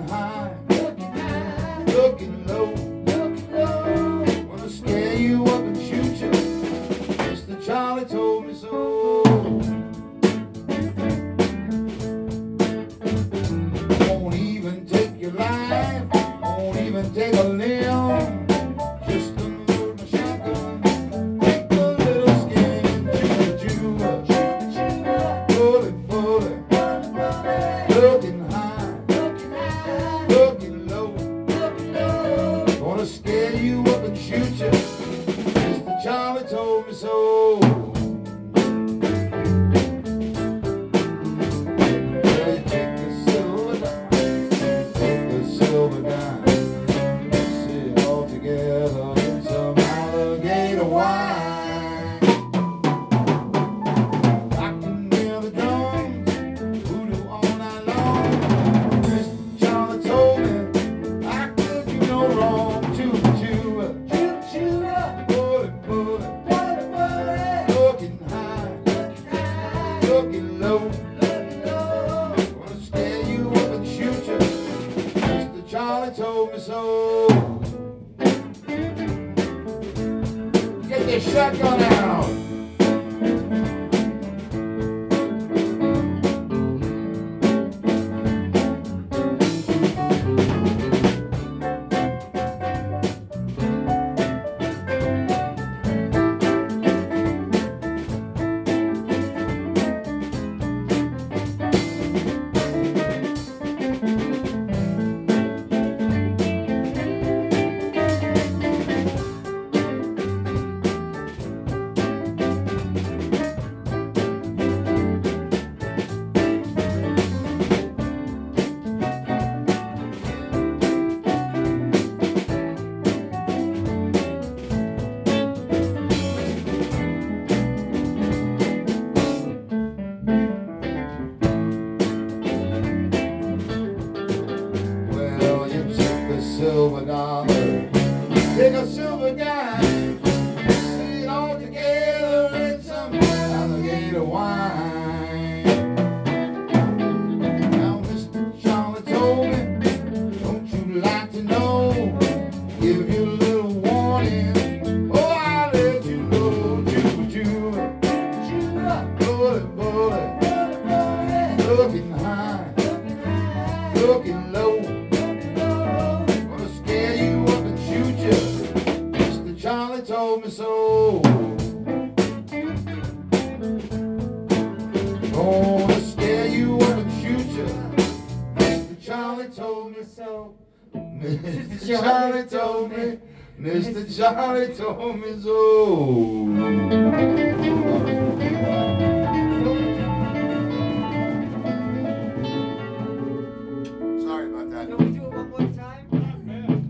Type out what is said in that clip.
high, looking low, wanna scare you up and shoot you. Mr. Charlie told me so. Won't even take your life, won't even take a limb. Just unload my shotgun, take a little skin and chew. Bullet, bullet, looking high, looking low, gonna scare you up and shoot you. Mr. Charlie told me so. Silver dime, sit all together in some alligator wine. I can hear the drums, voodoo all night long. Mr. Charlie told me I could do no wrong. Chew, chew, bullet, bullet, looking high, looking low, gonna scare you up and shoot you. Charlie told me so. Get your shotgun out. Silver dollar, take a silver dime, sit all together in some alligator wine. Now Mr. Charlie told me, don't you like to know, give you a little warning, oh I'll let you know. Chew, chew, bullet, bullet, looking high, looking low, Charlie told me so. Gonna scare you up and shoot you. Mr. Charlie told me so. Mr. Charlie told me. Mr. Charlie told me so.